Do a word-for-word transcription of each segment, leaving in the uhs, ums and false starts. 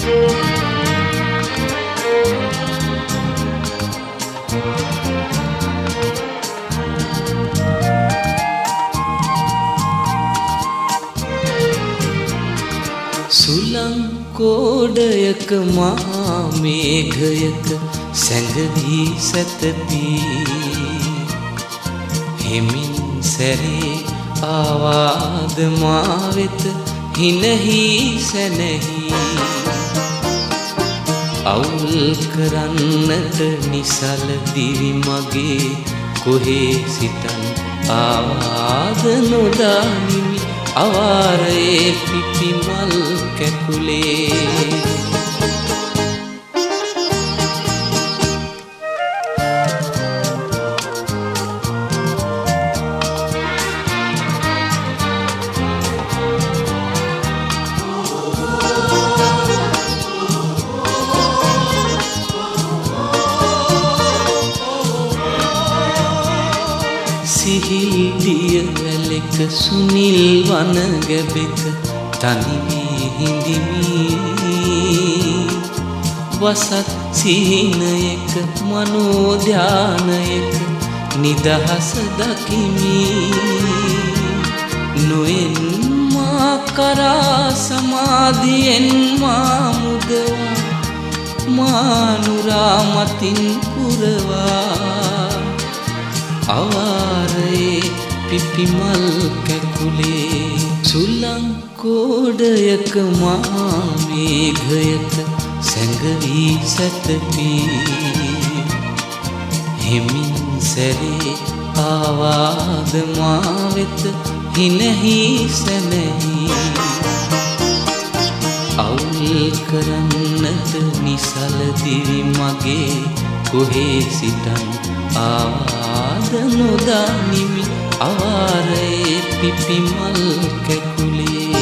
සුලං කෝඩයක මහා මේඝයක සැඟවී සැතපී හිමින් සැරේ ආවාද මා වෙත හිනහි සැනහි අවුල් කරන්නට නිසල දිවි මගේ කොහේ සිතන් ආවාද නොදානිමි අවාරයේ පිපි මල් කැකුලේ සිහිල් දිය වැලක සුනිල් වන ගැබෙක තනිවී හිඳිමි වසත් සිහිනයක මනෝධ්‍යානයක නිදහස දකිමි නොෙන් මා කරා සමාධියෙන් මා මුදවා මානුරා මතින් පුරවා අවාරයේ පිපි මල් කැකුලේ සුලං කෝඩයක මහා මේඝයක සැඟවී සැතපී හිමින් සැරේ ආවාද මා වෙත හිනහි සැනහි අවුල් කරන්නට නිසල දිවි මගේ කොහේ සිතන් ආවාද නොදානිමි අවාරයේ පිපි මල් කැකුලේ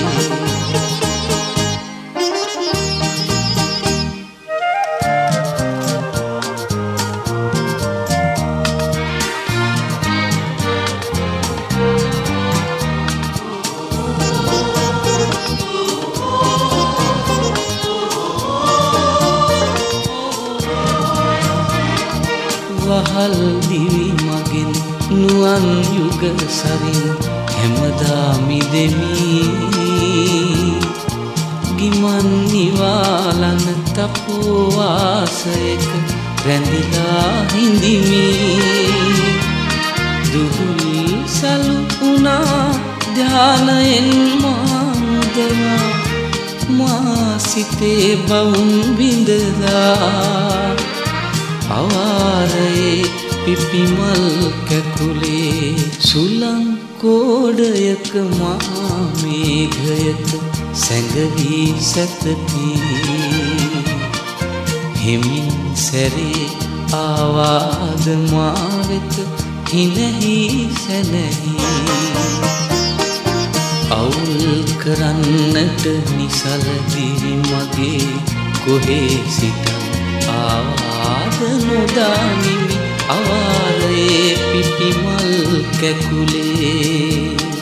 වහල් දිවි මගෙන් නුවන් යුග සරින් හැමදා මිදෙමි ගිමන් නිවාලන තපෝවාසයක රැඳිලා හිඳිමි දුහුල් සලු උනා ධානයෙන් මා මුදවා මා සිතේ බවුන් බිඳලා අවාරයේ පිපි මල් කැකුලේ සුලං කෝඩයක මහා මේඝයක සැඟවී සැතපී හිමින් සැරේ ආවාද මා වෙත හිනහි සැනහි අවුල් කරන්නට නිසල දිවි මගේ කොහේ සිතන් ආවාද නොදානිමි අවාරයේ පිපි මල් කැකුලේ